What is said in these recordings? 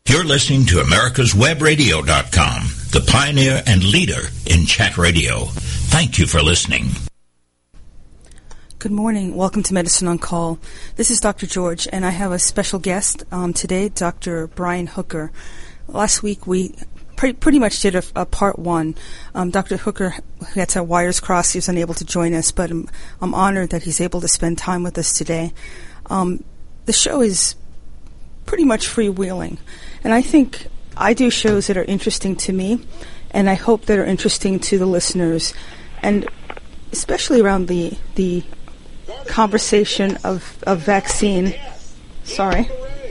You're listening to AmericasWebRadio.com, the pioneer and leader in chat radio. Thank you for listening. Good morning. Welcome to Medicine on Call. This is Dr. George, and I have a special guest today, Dr. Brian Hooker. Last week we pretty much did a part one. Dr. Hooker had our wires crossed. He was unable to join us, but I'm honored that he's able to spend time with us today. The show is pretty much freewheeling, and I think I do shows that are interesting to me, and I hope that are interesting to the listeners, and especially around the conversation of vaccine. Sorry.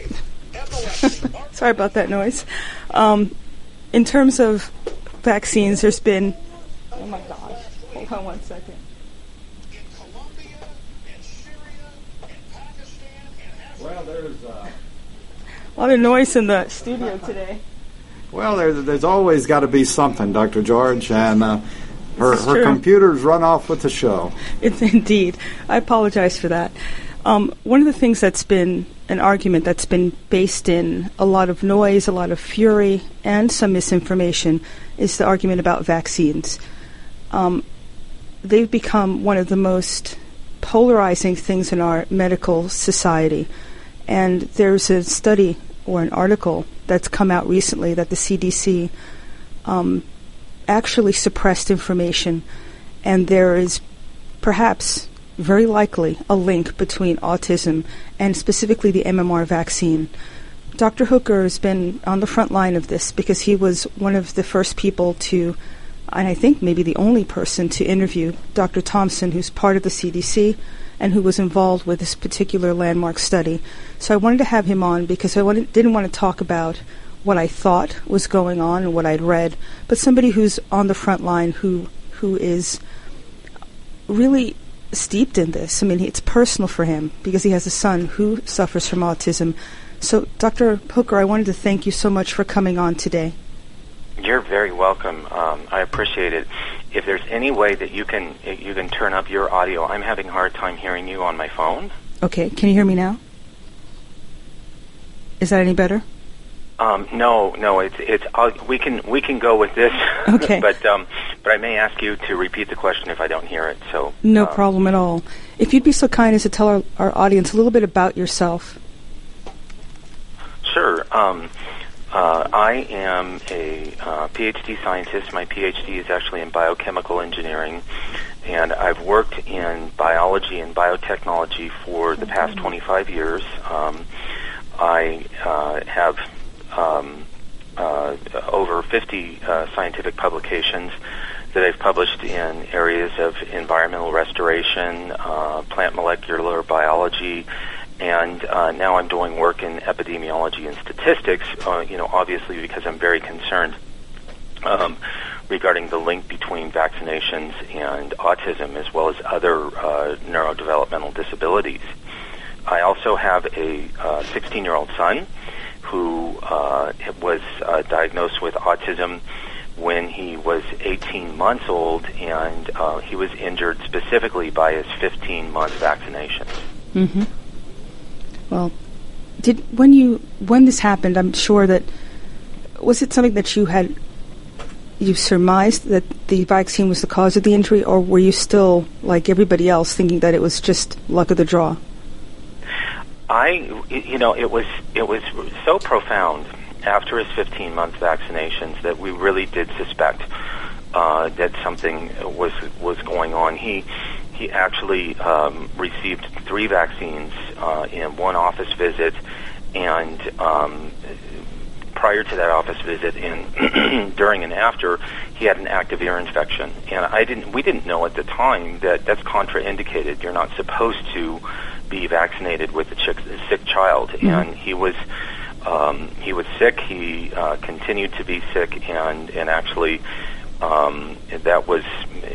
Sorry about that noise. In terms of vaccines, there's been... Oh, my gosh. Hold on one second. Well, there's a lot of noise in the studio today. Well, there's always got to be something, Dr. George, and her computers run off with the show. It's indeed. I apologize for that. One of the things that's been an argument that's been based in a lot of noise, a lot of fury, and some misinformation is the argument about vaccines. They've become one of the most polarizing things in our medical society. And there's a study or an article that's come out recently that the CDC actually suppressed information, and there is perhaps very likely a link between autism and specifically the MMR vaccine. Dr. Hooker has been on the front line of this because he was one of the first people to, and I think maybe the only person to interview Dr. Thompson, who's part of the CDC and who was involved with this particular landmark study. So I wanted to have him on because I didn't want to talk about what I thought was going on and what I'd read, but somebody who's on the front line who is really steeped in this. I mean, it's personal for him because he has a son who suffers from autism. So, Dr. Hooker, I wanted to thank you so much for coming on today. You're very welcome. I appreciate it. If there's any way that you can turn up your audio, I'm having a hard time hearing you on my phone. Okay, can you hear me now? Is that any better? No. It's we can go with this. Okay. but I may ask you to repeat the question if I don't hear it. So no problem at all. If you'd be so kind as to tell our audience a little bit about yourself. Sure. I am a PhD scientist. My PhD is actually in biochemical engineering, and I've worked in biology and biotechnology for the past 25 years. I have over 50 scientific publications that I've published in areas of environmental restoration, plant molecular biology, and now I'm doing work in epidemiology and statistics, obviously because I'm very concerned regarding the link between vaccinations and autism as well as other neurodevelopmental disabilities. I also have a 16-year-old son who was diagnosed with autism when he was 18 months old, and he was injured specifically by his 15-month vaccinations. Mm-hmm. Well, when this happened, I'm sure that, was it something that you surmised that the vaccine was the cause of the injury, or were you still, like everybody else, thinking that it was just luck of the draw? It was so profound after his 15-month vaccinations that we really did suspect that something was going on. He actually received 3 vaccines in one office visit, and prior to that office visit and during and after, he had an active ear infection. And we didn't know at the time that that's contraindicated. You're not supposed to be vaccinated with a sick child. Mm-hmm. And he was sick. He continued to be sick, and actually that was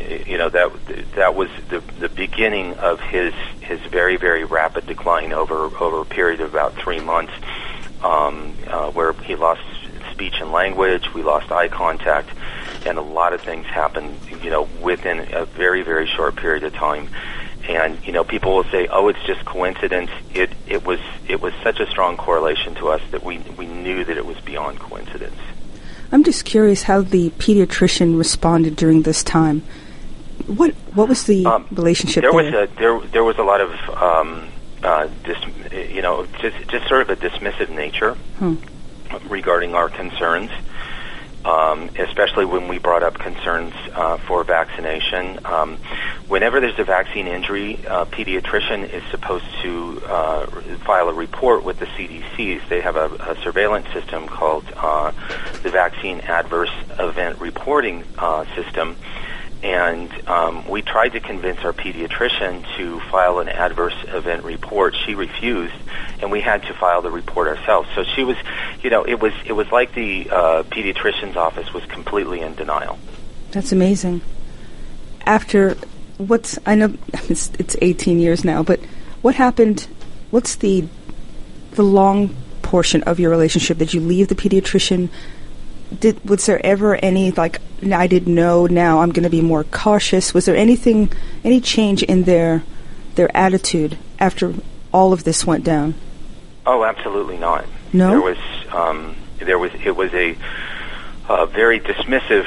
the beginning of his very, very rapid decline over a period of about 3 months, where he lost speech and language, we lost eye contact, and a lot of things happened, within a very, very short period of time. And, people will say, oh, it's just coincidence. It was such a strong correlation to us that we knew that it was beyond on coincidence. I'm just curious how the pediatrician responded during this time. What was the relationship there? There was a lot of just sort of a dismissive nature regarding our concerns, especially when we brought up concerns for vaccination. Whenever there's a vaccine injury, a pediatrician is supposed to file a report with the CDCs. They have a surveillance system called the Vaccine Adverse Event Reporting System. And we tried to convince our pediatrician to file an adverse event report. She refused, and we had to file the report ourselves. So she was, it was like the pediatrician's office was completely in denial. That's amazing. After I know it's 18 years now, but what happened? What's the long portion of your relationship? Did you leave the pediatrician? Was there ever any, I didn't know, now I'm going to be more cautious? Was there any change in their attitude after all of this went down? Oh, absolutely not. No? It was a very dismissive,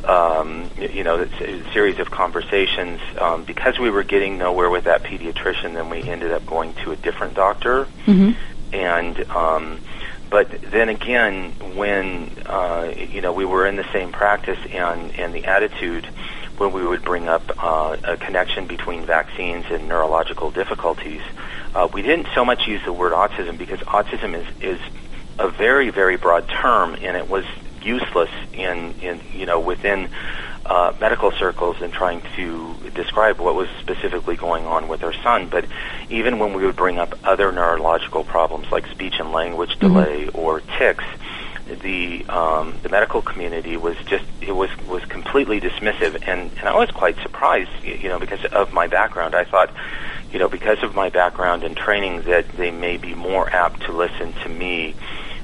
series of conversations. Because we were getting nowhere with that pediatrician, then we ended up going to a different doctor. Mm-hmm. And, but then again, when we were in the same practice, and the attitude when we would bring up a connection between vaccines and neurological difficulties, we didn't so much use the word autism, because autism is a very, very broad term, and it was useless within medical circles in trying to describe what was specifically going on with our son. But even when we would bring up other neurological problems like speech and language delay or tics, the medical community was completely dismissive, and I was quite surprised, because of my background. I thought, because of my background and training, that they may be more apt to listen to me.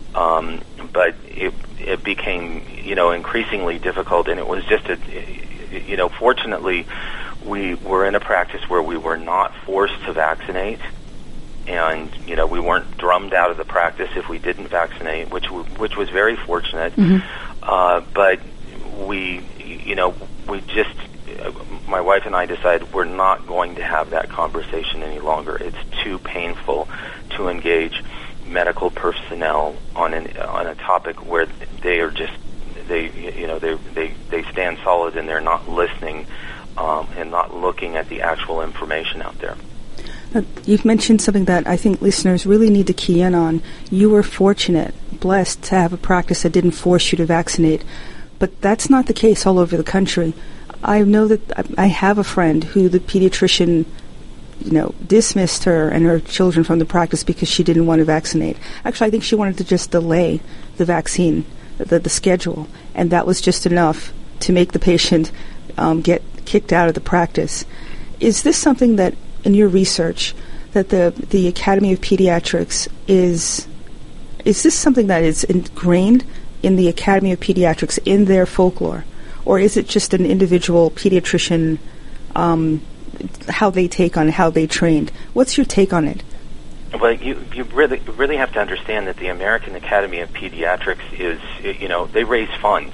But it became, increasingly difficult, and it was just fortunately, we were in a practice where we were not forced to vaccinate, and, we weren't drummed out of the practice if we didn't vaccinate, which was very fortunate. Mm-hmm. But we just, my wife and I decided we're not going to have that conversation any longer. It's too painful to engage medical personnel on a topic where they are just they stand solid, and they're not listening and not looking at the actual information out there. You've mentioned something that I think listeners really need to key in on. You were fortunate, blessed to have a practice that didn't force you to vaccinate, but that's not the case all over the country. I know that I have a friend who the pediatrician dismissed her and her children from the practice because she didn't want to vaccinate. Actually, I think she wanted to just delay the vaccine, the schedule, and that was just enough to make the patient get kicked out of the practice. Is this something that, in your research, that the Academy of Pediatrics is this something that is ingrained in the Academy of Pediatrics, in their folklore, or is it just an individual pediatrician how they take on it, how they trained? What's your take on it? Well, you really have to understand that the American Academy of Pediatrics is, they raise funds.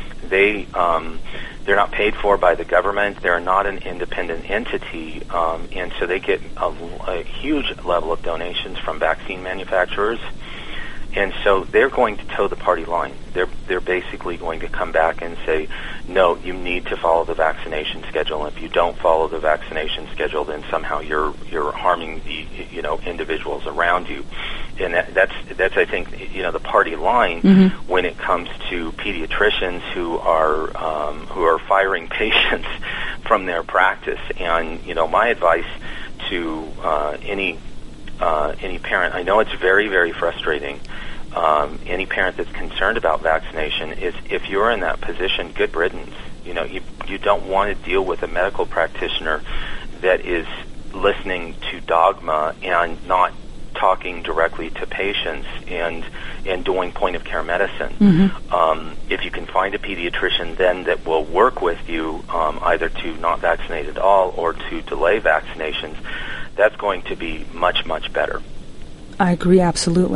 They're not paid for by the government. They're not an independent entity, and so they get a huge level of donations from vaccine manufacturers. And so they're going to toe the party line. They're basically going to come back and say, no, you need to follow the vaccination schedule. And if you don't follow the vaccination schedule, then somehow you're harming the individuals around you. And that's I think the party line when it comes to pediatricians who are firing patients from their practice. And my advice to any parent, I know it's very, very frustrating. Any parent that's concerned about vaccination is, if you're in that position, good riddance. You don't want to deal with a medical practitioner that is listening to dogma and not talking directly to patients and doing point-of-care medicine. Mm-hmm. If you can find a pediatrician then that will work with you either to not vaccinate at all or to delay vaccinations, that's going to be much, much better. I agree, absolutely.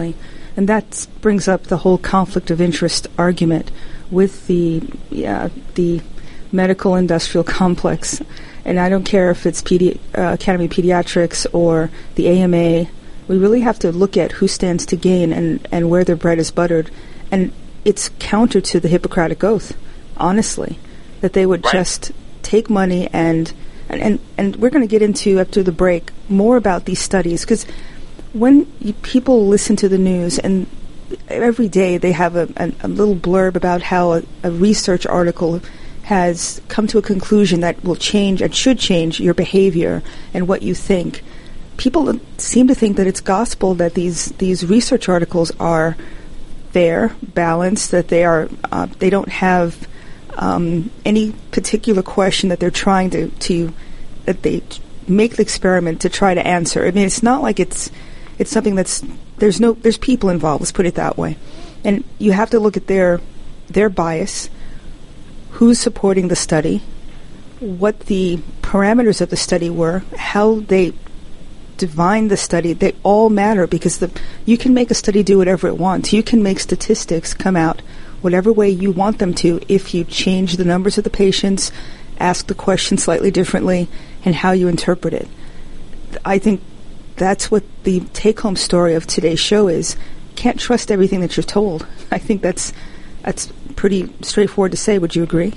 And that brings up the whole conflict of interest argument with the medical industrial complex. And I don't care if it's Academy of Pediatrics or the AMA. We really have to look at who stands to gain and where their bread is buttered. And it's counter to the Hippocratic Oath, honestly, that they would just take money and we're going to get into, after the break, more about these studies, because when people listen to the news, and every day they have a little blurb about how a research article has come to a conclusion that will change and should change your behavior and what you think, people seem to think that it's gospel, that these research articles are fair, balanced, that they don't have any particular question that they're trying to that they make the experiment to try to answer. I mean, it's not like it's something that's there's people involved. Let's put it that way, and you have to look at their bias, who's supporting the study, what the parameters of the study were, how they divine the study. They all matter, because you can make a study do whatever it wants. You can make statistics come out whatever way you want them to if you change the numbers of the patients, ask the question slightly differently, and how you interpret it. I think that's what the take-home story of today's show is. Can't trust everything that you're told. I think that's pretty straightforward to say. Would you agree?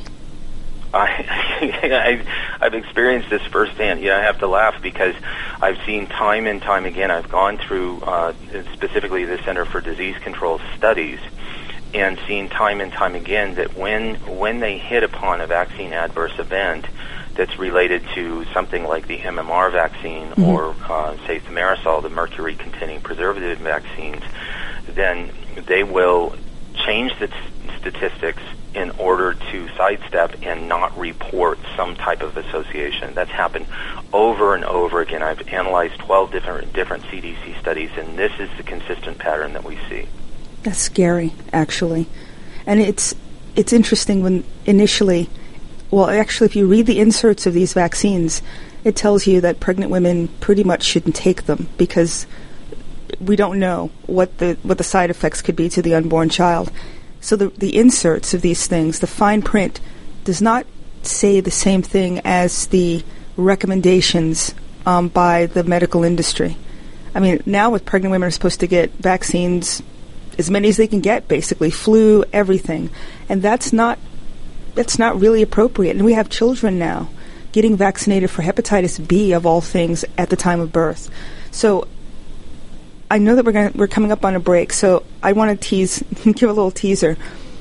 I've experienced this firsthand. I have to laugh because I've seen time and time again. I've gone through specifically the Center for Disease Control studies, and seen time and time again that when they hit upon a vaccine adverse event that's related to something like the MMR vaccine or, say, thimerosal, the mercury-containing preservative vaccines, then they will change the statistics in order to sidestep and not report some type of association. That's happened over and over again. I've analyzed 12 different CDC studies, and this is the consistent pattern that we see. That's scary, actually. And it's interesting when initially, well, actually, if you read the inserts of these vaccines, it tells you that pregnant women pretty much shouldn't take them because we don't know what the side effects could be to the unborn child. So the inserts of these things, the fine print, does not say the same thing as the recommendations by the medical industry. I mean, now with pregnant women are supposed to get vaccines, as many as they can get, basically, flu, everything. And that's not really appropriate. And we have children now getting vaccinated for hepatitis B, of all things, at the time of birth. So I know that we're coming up on a break, so I want to give a little teaser.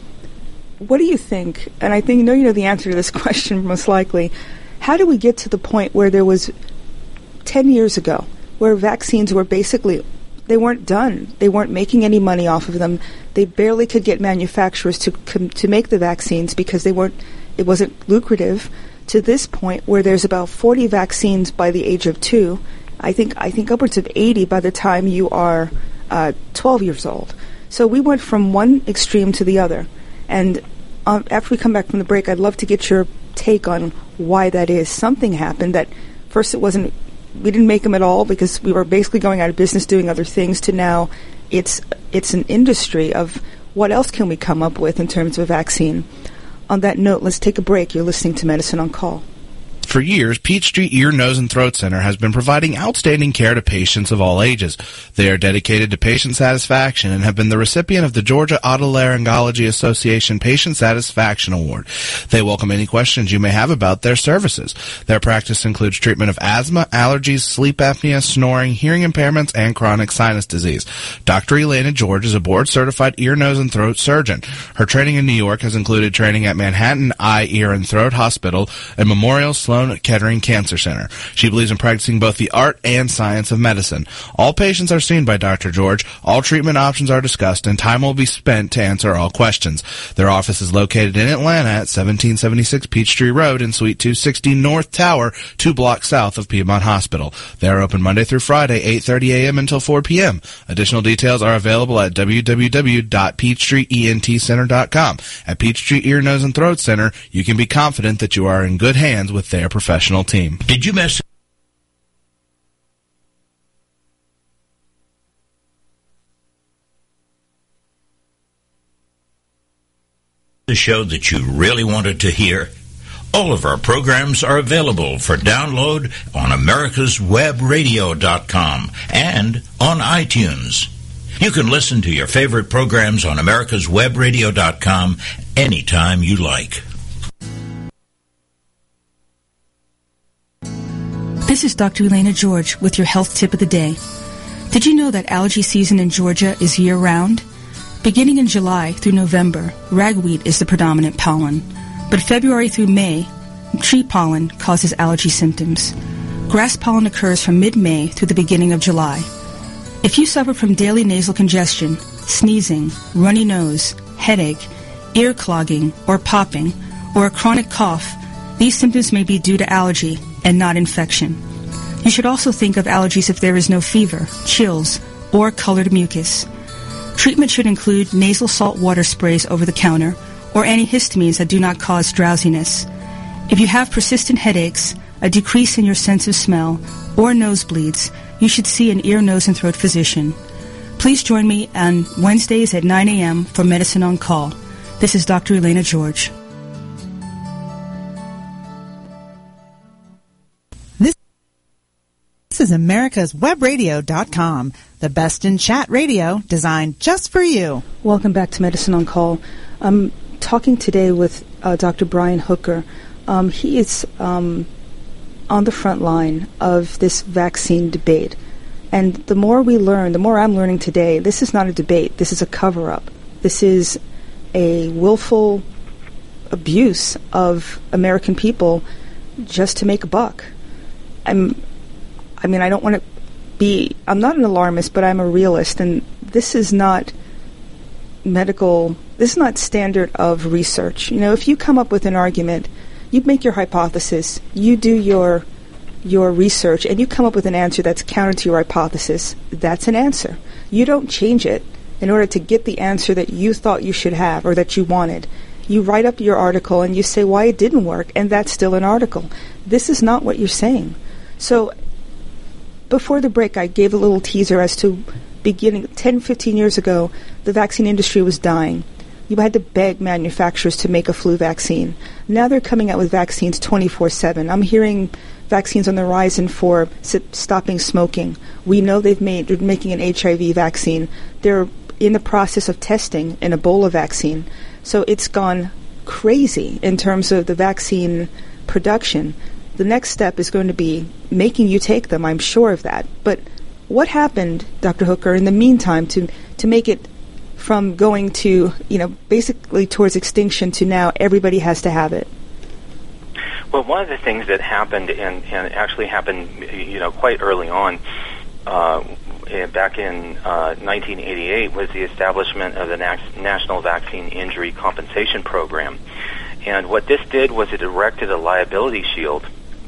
What do you think, and I think you know the answer to this question most likely, how do we get to the point where there was 10 years ago, where vaccines were basically, they weren't done. They weren't making any money off of them. They barely could get manufacturers to make the vaccines because it wasn't lucrative, to this point where there's about 40 vaccines by the age of 2. I think upwards of 80 by the time you are 12 years old. So we went from one extreme to the other. And after we come back from the break, I'd love to get your take on why that is. Something happened that first we didn't make them at all because we were basically going out of business doing other things, to now it's an industry of what else can we come up with in terms of a vaccine. On that note, let's take a break. You're listening to Medicine on Call. For years, Peachtree Ear, Nose, and Throat Center has been providing outstanding care to patients of all ages. They are dedicated to patient satisfaction and have been the recipient of the Georgia Otolaryngology Association Patient Satisfaction Award. They welcome any questions you may have about their services. Their practice includes treatment of asthma, allergies, sleep apnea, snoring, hearing impairments, and chronic sinus disease. Dr. Elena George is a board-certified ear, nose, and throat surgeon. Her training in New York has included training at Manhattan Eye, Ear, and Throat Hospital and Memorial Sloan Kettering Cancer Center. She believes in practicing both the art and science of medicine. All patients are seen by Dr. George. All treatment options are discussed, and time will be spent to answer all questions. Their office is located in Atlanta at 1776 Peachtree Road in Suite 260 North Tower, 2 blocks south of Piedmont Hospital. They are open Monday through Friday, 8:30 a.m. until 4 p.m. Additional details are available at www.peachtreeentcenter.com. At Peachtree Ear, Nose, and Throat Center, you can be confident that you are in good hands with their professional team. Did you miss the show that you really wanted to hear? All of our programs are available for download on americaswebradio.com and on iTunes. You can listen to your favorite programs on americaswebradio.com anytime you like. This is Dr. Elena George with your health tip of the day. Did you know that allergy season in Georgia is year-round? Beginning in July through November, ragweed is the predominant pollen. But February through May, tree pollen causes allergy symptoms. Grass pollen occurs from mid-May through the beginning of July. If you suffer from daily nasal congestion, sneezing, runny nose, headache, ear clogging or popping, or a chronic cough, these symptoms may be due to allergy and not infection. You should also think of allergies if there is no fever, chills, or colored mucus. Treatment should include nasal salt water sprays over the counter or antihistamines that do not cause drowsiness. If you have persistent headaches, a decrease in your sense of smell, or nosebleeds, you should see an ear, nose, and throat physician. Please join me on Wednesdays at 9 a.m. for Medicine on Call. This is Dr. Elena George. This is americaswebradio.com, the best in chat radio designed just for you. Welcome back to Medicine on Call. I'm talking today with Dr. Brian Hooker. He is on the front line of this vaccine debate. And the more we learn, the more I'm learning today, this is not a debate. This is a cover-up. This is a willful abuse of American people just to make a buck. I don't want to be, I'm not an alarmist, but I'm a realist, and this is not medical, this is not standard of research. You know, if you come up with an argument, you make your hypothesis, you do your research, and you come up with an answer that's counter to your hypothesis, that's an answer. You don't change it in order to get the answer that you thought you should have or that you wanted. You write up your article and you say why it didn't work, and that's still an article. This is not what you're saying. So before the break, I gave a little teaser as to beginning 10, 15 years ago, the vaccine industry was dying. You had to beg manufacturers to make a flu vaccine. Now they're coming out with vaccines 24/7. I'm hearing vaccines on the horizon for stopping smoking. We know they're making an HIV vaccine. They're in the process of testing an Ebola vaccine. So it's gone crazy in terms of the vaccine production. The next step is going to be making you take them. I'm sure of that. But what happened, Dr. Hooker, in the meantime to make it from going to, basically towards extinction to now everybody has to have it? Well, one of the things that happened, and actually happened, quite early on, back in 1988, was the establishment of the National Vaccine Injury Compensation Program. And what this did was it erected a liability shield.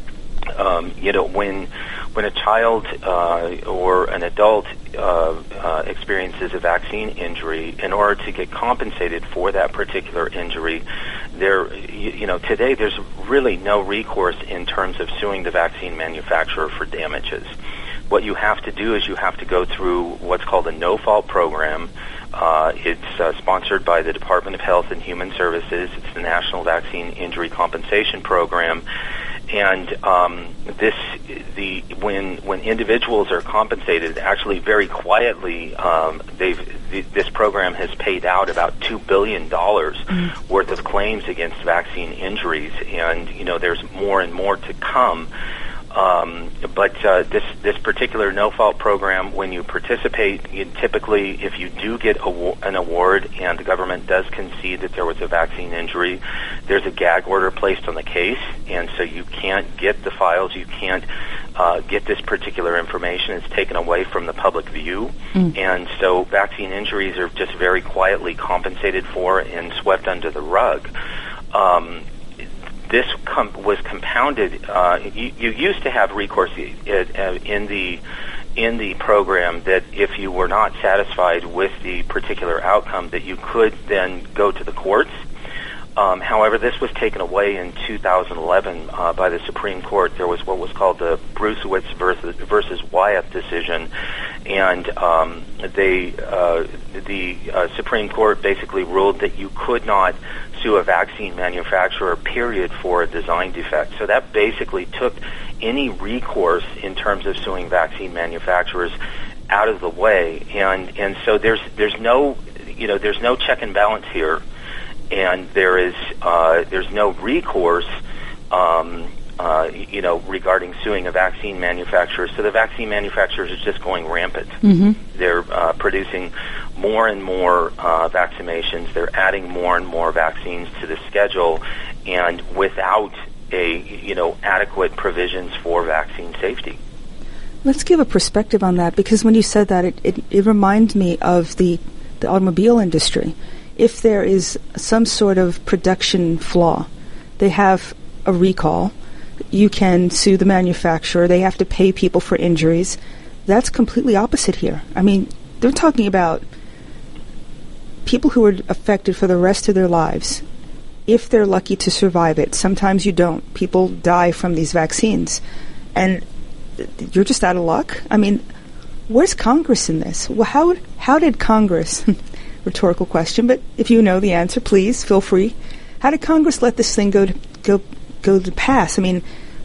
When a child or an adult experiences a vaccine injury, in order to get compensated for that particular injury, today there's really no recourse in terms of suing the vaccine manufacturer for damages. What you have to do is you have to go through what's called a no-fault program. It's sponsored by the Department of Health and Human Services. It's the National Vaccine Injury Compensation Program. And when individuals are compensated, actually very quietly, this program has paid out about $2 billion worth of claims against vaccine injuries, and there's more and more to come. But this particular no-fault program, when you participate, typically if you do get an award and the government does concede that there was a vaccine injury, there's a gag order placed on the case, and so you can't get the files, you can't get this particular information. It's taken away from the public view, and so vaccine injuries are just very quietly compensated for and swept under the rug. This was compounded. You used to have recourse in the program that if you were not satisfied with the particular outcome, that you could then go to the courts. However, this was taken away in 2011 by the Supreme Court. There was what was called the Bruesewitz versus Wyeth decision, and the Supreme Court basically ruled that you could not sue a vaccine manufacturer, period, for a design defect. So that basically took any recourse in terms of suing vaccine manufacturers out of the way, and so there's no check and balance here. And there's no recourse, regarding suing a vaccine manufacturer. So the vaccine manufacturers are just going rampant. Mm-hmm. They're producing more and more vaccinations. They're adding more and more vaccines to the schedule, and without adequate provisions for vaccine safety. Let's give a perspective on that, because when you said that, it reminds me of the automobile industry. If there is some sort of production flaw, they have a recall, you can sue the manufacturer, they have to pay people for injuries. That's completely opposite here. I mean, they're talking about people who are affected for the rest of their lives, if they're lucky to survive it. Sometimes you don't. People die from these vaccines. And you're just out of luck? I mean, where's Congress in this? Well, how did Congress... Rhetorical question, but if you know the answer, please feel free. How did Congress let this thing go to pass? I mean,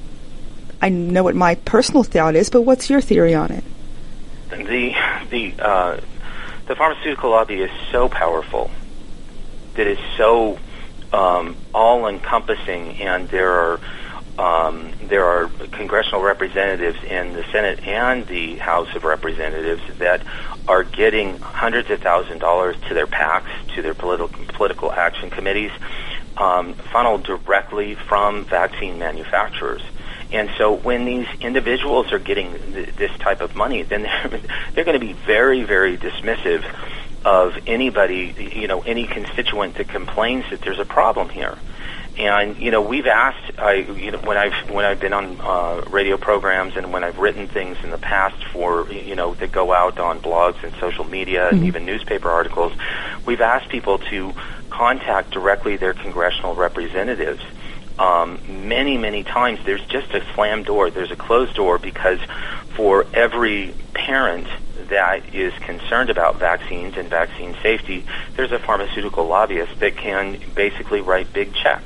I know what my personal thought is, but what's your theory on it? The pharmaceutical lobby is so powerful, that is so all-encompassing, and there are congressional representatives in the Senate and the House of Representatives that are getting hundreds of thousands of dollars to their PACs, to their political action committees, funneled directly from vaccine manufacturers. And so when these individuals are getting this type of money, then they're going to be very, very dismissive of anybody, any constituent that complains that there's a problem here. And we've asked. When I've been on radio programs and when I've written things in the past for that go out on blogs and social media and even newspaper articles, we've asked people to contact directly their congressional representatives. Many times there's just a slammed door. There's a closed door, because for every parent that is concerned about vaccines and vaccine safety, there's a pharmaceutical lobbyist that can basically write big checks.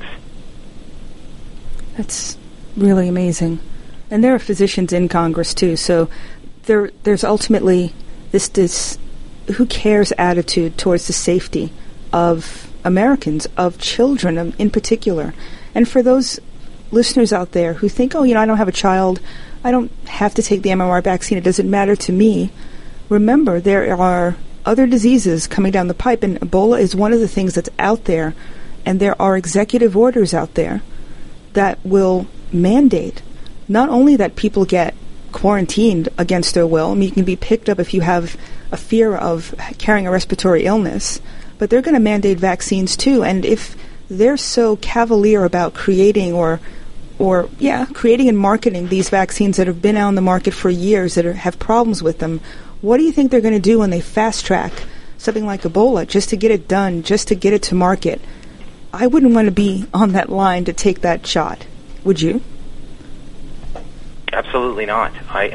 That's really amazing. And there are physicians in Congress, too, so there's ultimately this who cares attitude towards the safety of Americans, of children in particular. And for those listeners out there who think, I don't have a child, I don't have to take the MMR vaccine, it doesn't matter to me, remember, there are other diseases coming down the pipe, and Ebola is one of the things that's out there, and there are executive orders out there that will mandate not only that people get quarantined against their will. I mean, you can be picked up if you have a fear of carrying a respiratory illness, but they're going to mandate vaccines too. And if they're so cavalier about creating creating and marketing these vaccines that have been out on the market for years that have problems with them, what do you think they're going to do when they fast track something like Ebola just to get it done, just to get it to market? I wouldn't want to be on that line to take that shot. Would you? Absolutely not.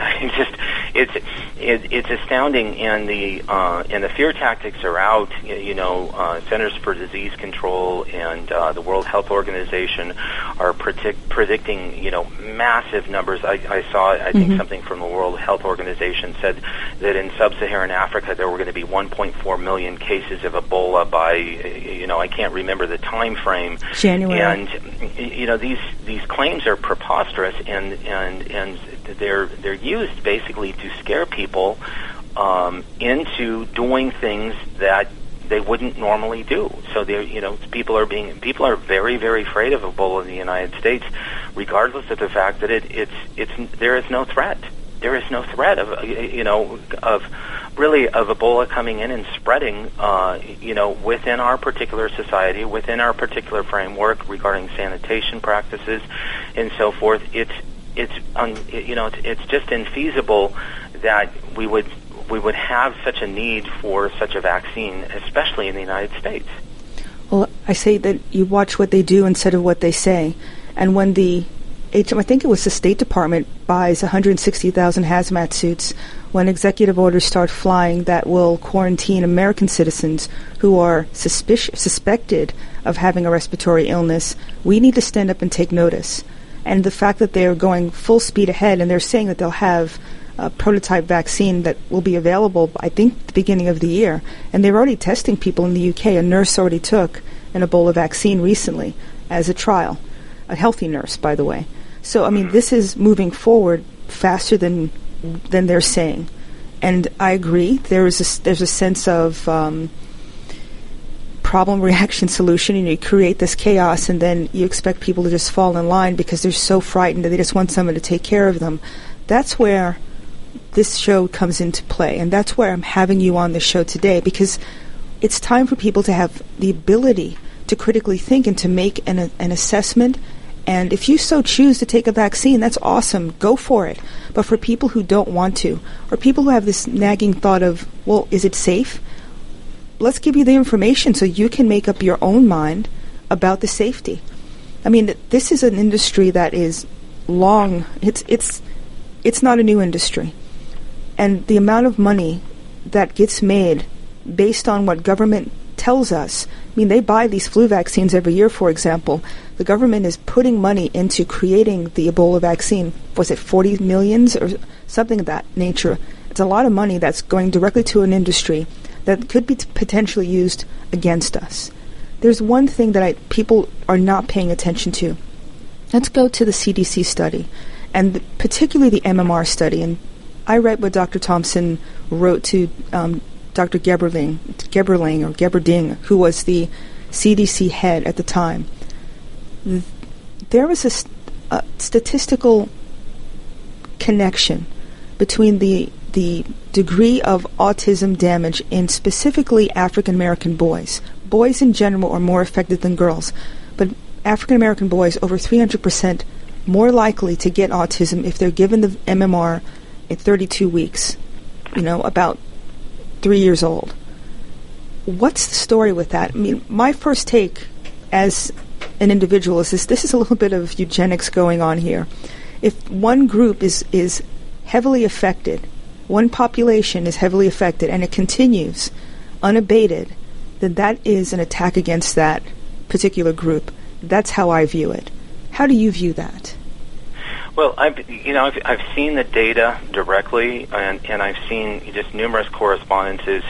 It's astounding, and the fear tactics are out. Centers for Disease Control and the World Health Organization are predicting massive numbers. I saw think something from the World Health Organization said that in sub-Saharan Africa there were going to be 1.4 million cases of Ebola by I can't remember the time frame. January. And these claims are preposterous, and they're used basically to scare people into doing things that they wouldn't normally do. So people are very, very afraid of Ebola in the United States, regardless of the fact that there is no threat. There is no threat of Ebola coming in and spreading within our particular society, within our particular framework regarding sanitation practices and so forth. It's just infeasible that we would have such a need for such a vaccine, especially in the United States. Well, I say that you watch what they do instead of what they say. And when I think it was the State Department buys 160,000 hazmat suits, when executive orders start flying that will quarantine American citizens who are suspected of having a respiratory illness, we need to stand up and take notice. And the fact that they're going full speed ahead and they're saying that they'll have a prototype vaccine that will be available, I think, at the beginning of the year. And they're already testing people in the UK. A nurse already took an Ebola vaccine recently as a trial. A healthy nurse, by the way. So, I mean, this is moving forward faster than they're saying. And I agree, there's a sense of problem, reaction, solution, and you create this chaos, and then you expect people to just fall in line because they're so frightened that they just want someone to take care of them. That's where this show comes into play, and that's where I'm having you on the show today, because it's time for people to have the ability to critically think and to make an assessment. And if you so choose to take a vaccine, that's awesome. Go for it. But for people who don't want to, or people who have this nagging thought of, well, is it safe? Let's give you the information so you can make up your own mind about the safety. I mean, this is an industry that is long. It's not a new industry. And the amount of money that gets made based on what government tells us, I mean, they buy these flu vaccines every year, for example. The government is putting money into creating the Ebola vaccine. Was it 40 millions or something of that nature? It's a lot of money that's going directly to an industry that could be potentially used against us. There's one thing that people are not paying attention to. Let's go to the CDC study, and particularly the MMR study. And I read what Dr. Thompson wrote to Dr. Geberling, who was the CDC head at the time. There was a statistical connection between the degree of autism damage in specifically African American boys. Boys in general are more affected than girls, but African American boys over 300% more likely to get autism if they're given the MMR at 32 weeks, about 3 years old. What's the story with that? I mean, my first take as an individual is this is a little bit of eugenics going on here. If one group is heavily affected, one population is heavily affected, and it continues unabated, then that is an attack against that particular group. That's how I view it. How do you view that? Well, I've seen the data directly, and I've seen just numerous correspondences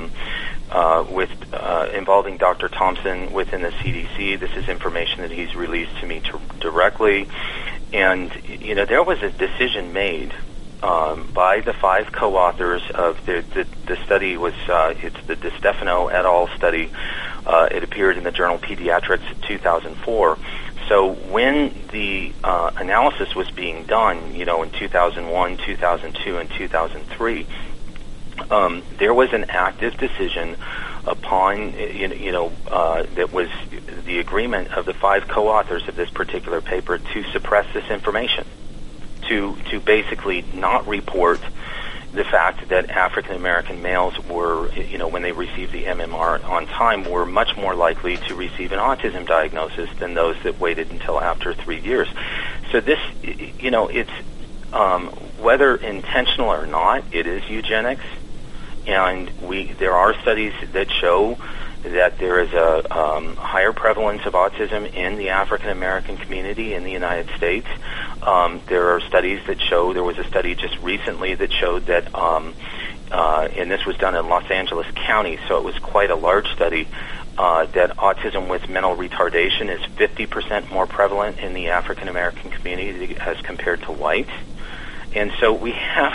involving Dr. Thompson within the CDC. This is information that he's released to me directly, and there was a decision made by the 5 co-authors of the study. It's the DeStefano et al. Study. It appeared in the journal Pediatrics in 2004. So when the analysis was being done, in 2001, 2002, and 2003, there was an active decision upon, that was the agreement of the 5 co-authors of this particular paper to suppress this information, to basically not report the fact that African American males were, when they received the MMR on time, were much more likely to receive an autism diagnosis than those that waited until after 3 years. So this, it's whether intentional or not, it is eugenics, and there are studies that show that there is a higher prevalence of autism in the African American community in the United States. There are studies that show, there was a study just recently that showed that, and this was done in Los Angeles County, so it was quite a large study, that autism with mental retardation is 50% more prevalent in the African American community as compared to white. And so we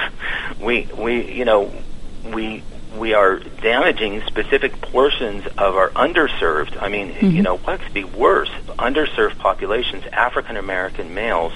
are damaging specific portions of our underserved. I mean, what could be worse? Underserved populations, African American males,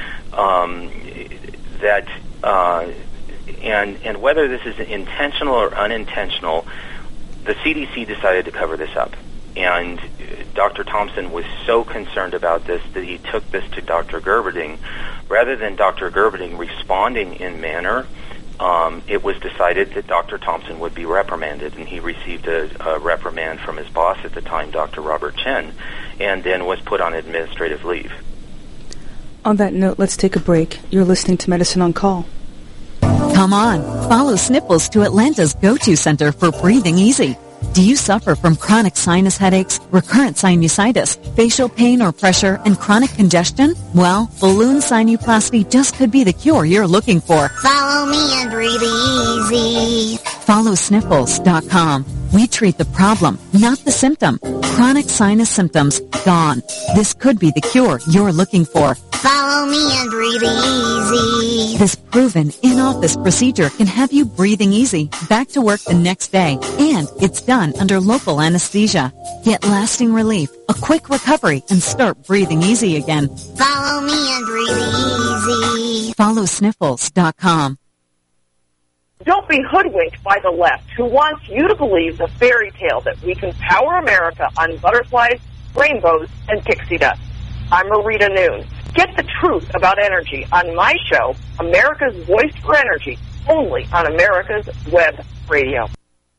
and whether this is intentional or unintentional, the CDC decided to cover this up. And Dr. Thompson was so concerned about this that he took this to Dr. Gerberding. Rather than Dr. Gerberding responding in manner it was decided that Dr. Thompson would be reprimanded, and he received a reprimand from his boss at the time, Dr. Robert Chen, and then was put on administrative leave. On that note, let's take a break. You're listening to Medicine on Call. Come on, follow Sniffles to Atlanta's go-to center for breathing easy. Do you suffer from chronic sinus headaches, recurrent sinusitis, facial pain or pressure, and chronic congestion? Well, balloon sinuplasty just could be the cure you're looking for. Follow me and breathe easy. Follow Sniffles.com. We treat the problem, not the symptom. Chronic sinus symptoms, gone. This could be the cure you're looking for. Follow me and breathe easy. This proven in-office procedure can have you breathing easy, back to work the next day, and it's done under local anesthesia. Get lasting relief, a quick recovery, and start breathing easy again. Follow me and breathe easy. Follow Sniffles.com. Don't be hoodwinked by the left, who wants you to believe the fairy tale that we can power America on butterflies, rainbows, and pixie dust. I'm Marita Noon. Get the truth about energy on my show, America's Voice for Energy, only on America's Web Radio.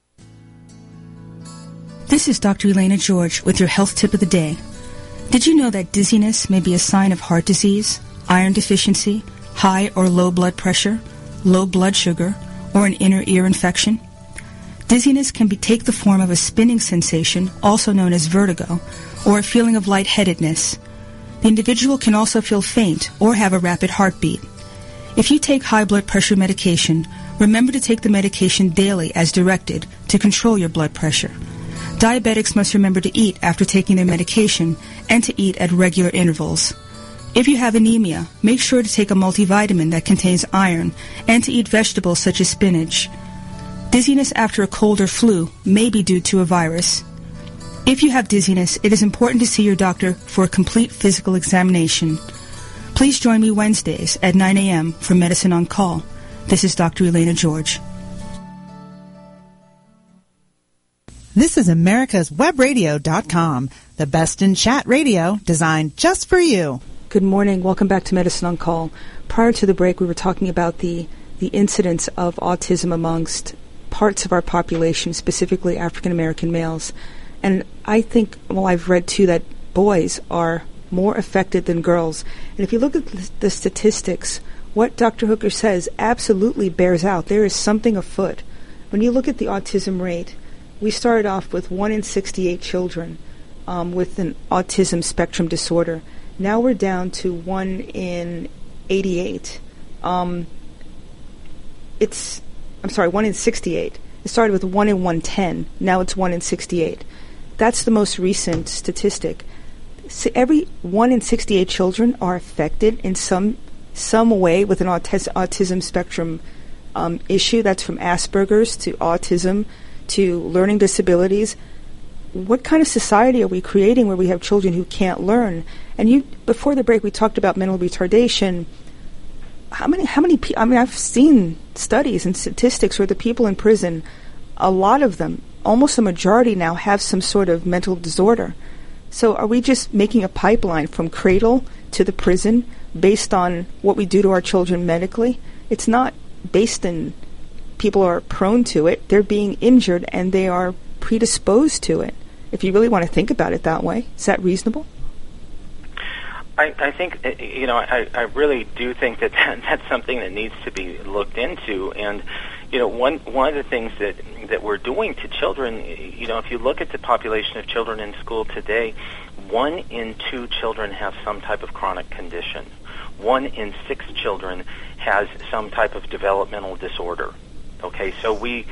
This is Dr. Elena George with your health tip of the day. Did you know that dizziness may be a sign of heart disease, iron deficiency, high or low blood pressure, low blood sugar, or an inner ear infection? Dizziness can take the form of a spinning sensation, also known as vertigo, or a feeling of lightheadedness. The individual can also feel faint or have a rapid heartbeat. If you take high blood pressure medication, remember to take the medication daily as directed to control your blood pressure. Diabetics must remember to eat after taking their medication and to eat at regular intervals. If you have anemia, make sure to take a multivitamin that contains iron and to eat vegetables such as spinach. Dizziness after a cold or flu may be due to a virus. If you have dizziness, it is important to see your doctor for a complete physical examination. Please join me Wednesdays at 9 a.m. for Medicine on Call. This is Dr. Elena George. This is America's Webradio.com, the best in chat radio designed just for you. Good morning. Welcome back to Medicine on Call. Prior to the break, we were talking about the incidence of autism amongst parts of our population, specifically African American males. And I think, I've read too that boys are more affected than girls. And if you look at the statistics, what Dr. Hooker says absolutely bears out. There is something afoot. When you look at the autism rate, we started off with 1 in 68 children with an autism spectrum disorder. Now we're down to 1 in 88. 1 in 68. It started with 1 in 110. Now it's 1 in 68. That's the most recent statistic. So every 1 in 68 children are affected in some way with an autism spectrum issue. That's from Asperger's to autism to learning disabilities. What kind of society are we creating where we have children who can't learn? And before the break, we talked about mental retardation. How many people? I mean, I've seen studies and statistics where the people in prison, a lot of them, almost a majority now, have some sort of mental disorder. So are we just making a pipeline from cradle to the prison based on what we do to our children medically? It's not based in people are prone to it. They're being injured and they are predisposed to it. If you really want to think about it that way, is that reasonable? I think, I really do think that's something that needs to be looked into. And, one of the things that we're doing to children, if you look at the population of children in school today, 1 in 2 children have some type of chronic condition. 1 in 6 children has some type of developmental disorder. Okay, so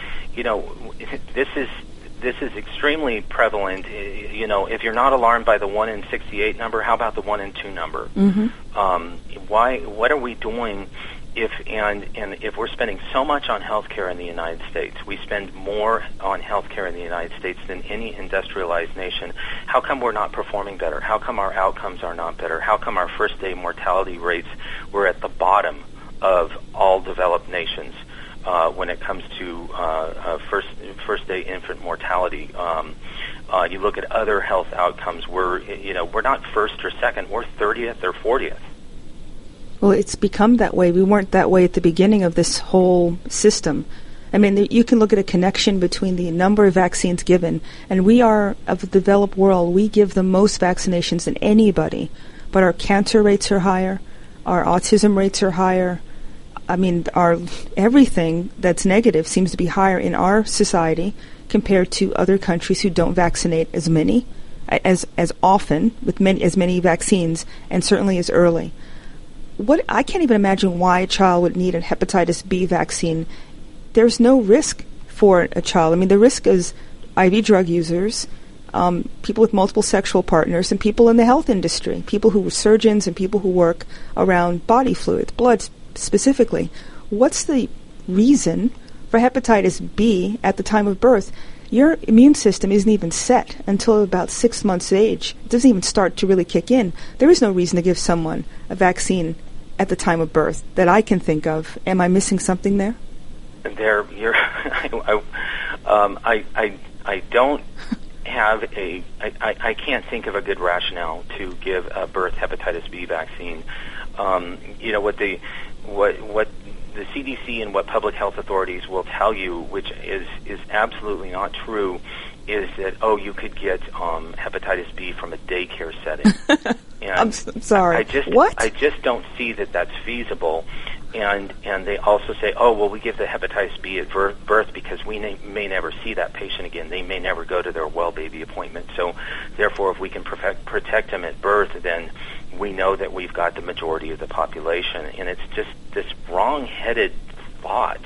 this is extremely prevalent. If you're not alarmed by the 1 in 68 number, how about the 1 in 2 number? Mm-hmm. What are we doing if we're spending so much on healthcare in the United States? We spend more on healthcare in the United States than any industrialized nation. How come we're not performing better? How come our outcomes are not better? How come our first-day mortality rates were at the bottom of all developed nations? When it comes to first-day infant mortality, you look at other health outcomes. We're not first or second. We're 30th or 40th. Well, it's become that way. We weren't that way at the beginning of this whole system. I mean, you can look at a connection between the number of vaccines given, and we are, of the developed world, we give the most vaccinations than anybody, but our cancer rates are higher, our autism rates are higher. I mean, our everything that's negative seems to be higher in our society compared to other countries who don't vaccinate as many, as often, with as many vaccines, and certainly as early. I can't even imagine why a child would need a hepatitis B vaccine. There's no risk for a child. I mean, the risk is IV drug users, people with multiple sexual partners, and people in the health industry, people who are surgeons and people who work around body fluids, blood specifically. What's the reason for hepatitis B at the time of birth? Your immune system isn't even set until about 6 months of age. It doesn't even start to really kick in. There is no reason to give someone a vaccine at the time of birth that I can think of. Am I missing something there? I don't have I can't think of a good rationale to give a birth hepatitis B vaccine. What the CDC and what public health authorities will tell you, which is absolutely not true, is that you could get hepatitis B from a daycare setting. And I'm sorry. I just don't see that that's feasible. And they also say, we give the hepatitis B at birth because we may never see that patient again. They may never go to their well baby appointment. So, therefore, if we can protect them at birth, then we know that we've got the majority of the population. And it's just this wrong-headed thought,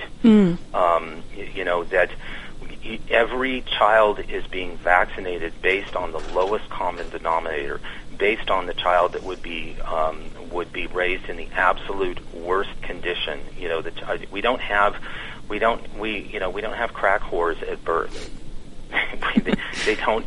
that every child is being vaccinated based on the lowest common denominator, based on the child that would be raised in the absolute worst condition. We don't have crack whores at birth. They don't.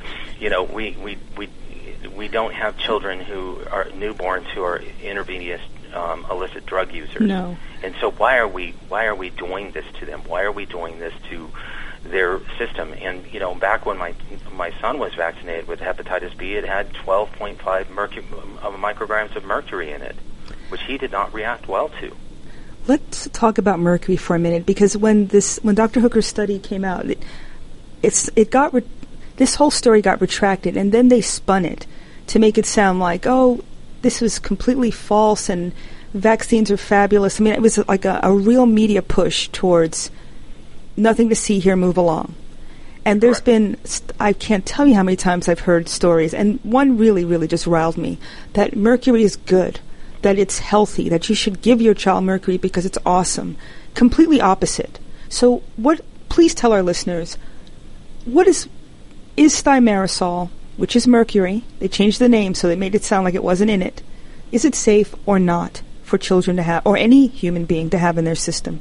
We don't have children who are newborns who are intravenous illicit drug users. No. And so why are we doing this to them? Why are we doing this to their system? And back when my son was vaccinated with hepatitis B, it had 12.5 micrograms of mercury in it, which he did not react well to. Let's talk about mercury for a minute, because when Dr. Hooker's study came out, this whole story got retracted, and then they spun it to make it sound like, this was completely false and vaccines are fabulous. I mean, it was like a real media push towards nothing to see here, move along. And there's been, I can't tell you how many times I've heard stories, and one really, really just riled me, that mercury is good, that it's healthy, that you should give your child mercury because it's awesome. Completely opposite. So please tell our listeners, what is thimerosal, which is mercury? They changed the name, so they made it sound like it wasn't in it. Is it safe or not for children to have, or any human being to have in their system?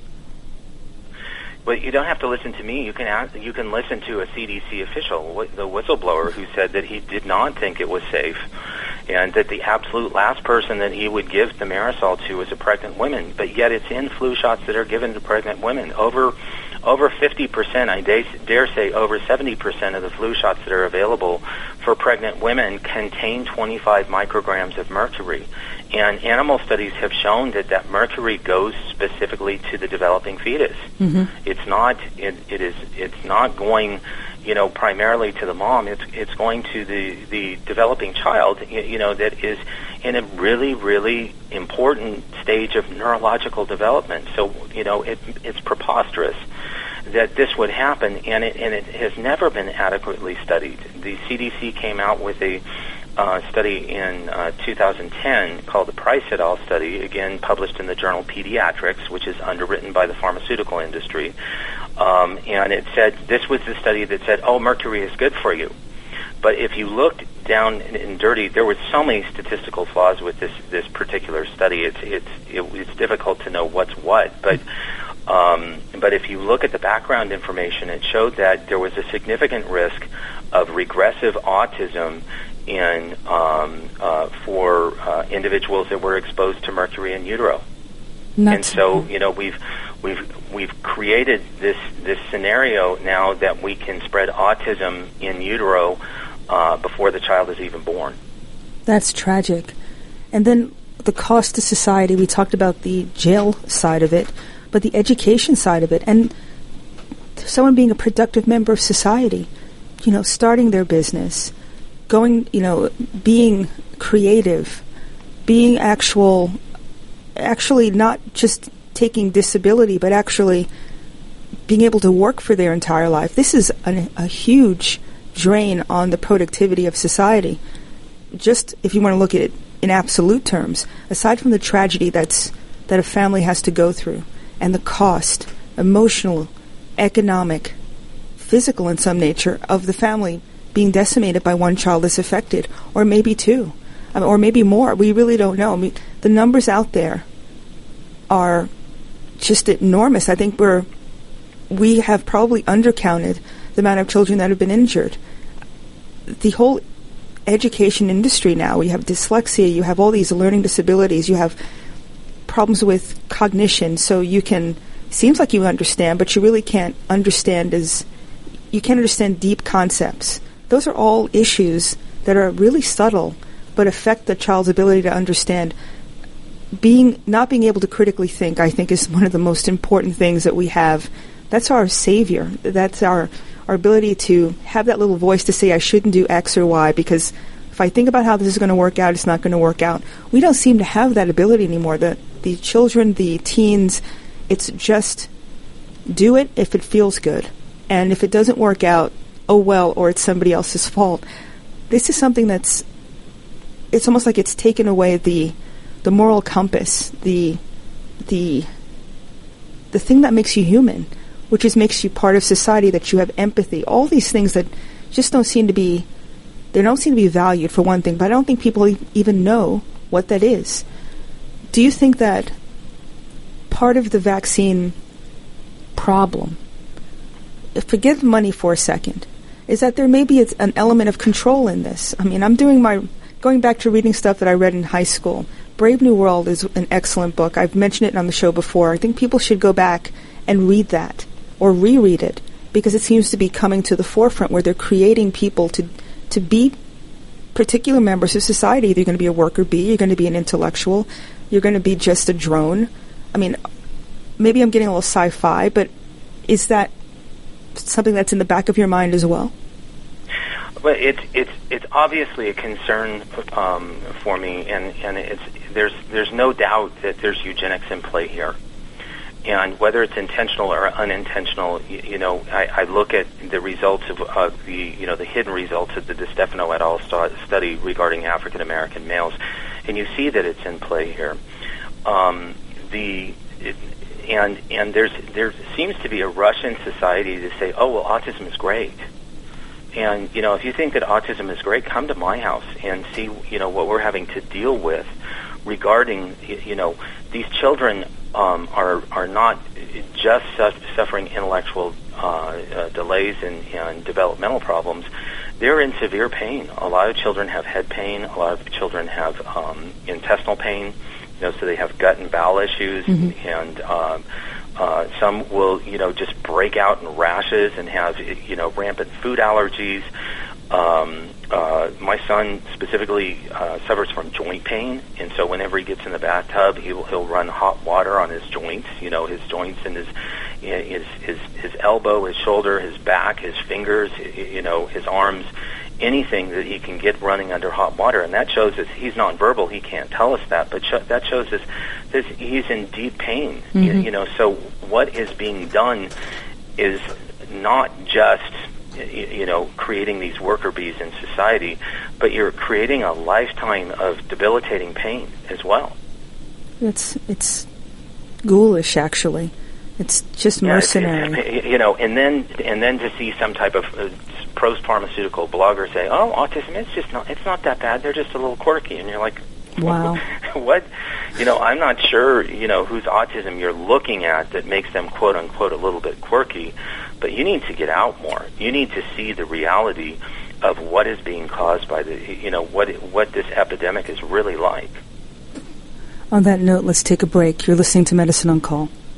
Well, you don't have to listen to me. You can listen to a CDC official, the whistleblower, who said that he did not think it was safe, and that the absolute last person that he would give thimerosal to was a pregnant woman. But yet, it's in flu shots that are given to pregnant women. Over 50%, I dare say over 70% of the flu shots that are available for pregnant women contain 25 micrograms of mercury. And animal studies have shown that mercury goes specifically to the developing fetus. Mm-hmm. It's not going, primarily to the mom. It's going to the developing child, that is in a really, really important stage of neurological development. So, it's preposterous that this would happen, and it has never been adequately studied. The CDC came out with a study in 2010 called the Price et al. Study, again published in the journal Pediatrics, which is underwritten by the pharmaceutical industry. And it said, this was the study that said, mercury is good for you. But if you looked down and dirty, there were so many statistical flaws with this particular study. It's difficult to know what's what, but if you look at the background information, it showed that there was a significant risk of regressive autism for individuals that were exposed to mercury in utero. And so, we've created this scenario now that we can spread autism in utero before the child is even born. That's tragic. And then the cost to society. We talked about the jail side of it, but the education side of it, and someone being a productive member of society, starting their business, going, being creative, being actually not just taking disability, but actually being able to work for their entire life. This is a huge drain on the productivity of society. Just if you want to look at it in absolute terms, aside from the tragedy that a family has to go through, and the cost, emotional, economic, physical in some nature, of the family being decimated by one child that's affected, or maybe two, or maybe more. We really don't know. I mean, the numbers out there are just enormous. I think we have probably undercounted the amount of children that have been injured. The whole education industry now, you have dyslexia, you have all these learning disabilities, you have problems with cognition, so seems like you understand, but you really can't understand deep concepts. Those are all issues that are really subtle, but affect the child's ability to understand. Not being able to critically think, I think, is one of the most important things that we have. That's our savior. That's our ability to have that little voice to say, I shouldn't do X or Y, because if I think about how this is going to work out, it's not going to work out. We don't seem to have that ability anymore. The children, the teens, it's just do it if it feels good. And if it doesn't work out, oh well, or it's somebody else's fault. This is something it's almost like it's taken away the moral compass, the thing that makes you human, which makes you part of society, that you have empathy, all these things that just don't seem to be valued, for one thing, but I don't think people even know what that is. Do you think that part of the vaccine problem, forget money for a second, is that there may be an element of control in this? I mean, I'm going back to reading stuff that I read in high school. Brave New World is an excellent book. I've mentioned it on the show before. I think people should go back and read that, or reread it, because it seems to be coming to the forefront, where they're creating people to be particular members of society. Either you're going to be a worker bee, you're going to be an intellectual, you're going to be just a drone. I mean, maybe I'm getting a little sci-fi, but is that something that's in the back of your mind as well? Well, it's obviously a concern for me, and there's no doubt that there's eugenics in play here. And whether it's intentional or unintentional, I look at the results of the hidden results of the DiStefano et al. Study regarding African American males, and you see that it's in play here. And there seems to be a rush in society to say, oh well, autism is great. And if you think that autism is great, come to my house and see what we're having to deal with regarding these children. Are not just suffering intellectual delays and developmental problems. They're in severe pain. A lot of children have head pain. A lot of children have intestinal pain. So they have gut and bowel issues, and some will just break out in rashes and have rampant food allergies. My son specifically suffers from joint pain, and so whenever he gets in the bathtub, he'll run hot water on his joints. His joints and his elbow, his shoulder, his back, his fingers, his arms, anything that he can get running under hot water. And that shows us he's nonverbal. He can't tell us that, but that shows us that he's in deep pain. So what is being done is not just creating these worker bees in society, but you're creating a lifetime of debilitating pain as well. It's ghoulish, actually. It's just mercenary. And then to see some type of post-pharmaceutical blogger say, "Oh, autism, it's not that bad. They're just a little quirky," and you're like, "Wow, what?" I'm not sure, whose autism you're looking at that makes them quote unquote a little bit quirky. But you need to get out more. You need to see the reality of what is being caused by what this epidemic is really like. On that note, let's take a break. You're listening to Medicine on Call.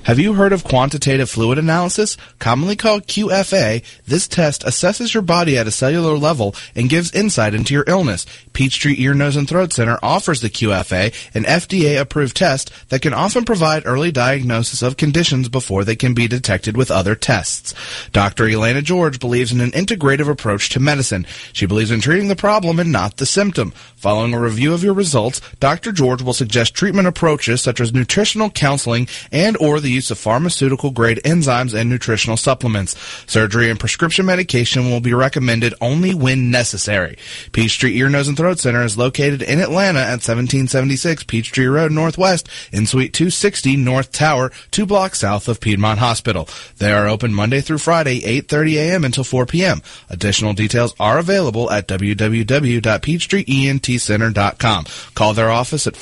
Have you heard of quantitative fluid analysis? Commonly called QFA, this test assesses your body at a cellular level and gives insight into your illness. Peachtree Ear, Nose, and Throat Center offers the QFA, an FDA-approved test that can often provide early diagnosis of conditions before they can be detected with other tests. Dr. Elena George believes in an integrative approach to medicine. She believes in treating the problem and not the symptom. Following a review of your results, Dr. George will suggest treatment approaches such as nutritional counseling and or the use of pharmaceutical-grade enzymes and nutritional supplements. Surgery and prescription medication will be recommended only when necessary. Peachtree Ear, Nose, and Throat Center is located in Atlanta at 1776 Peachtree Road Northwest in Suite 260 North Tower, 2 blocks south of Piedmont Hospital. They are open Monday through Friday, 8:30 a.m. until 4 p.m. Additional details are available at www.peachtreeentcenter.com. Call their office at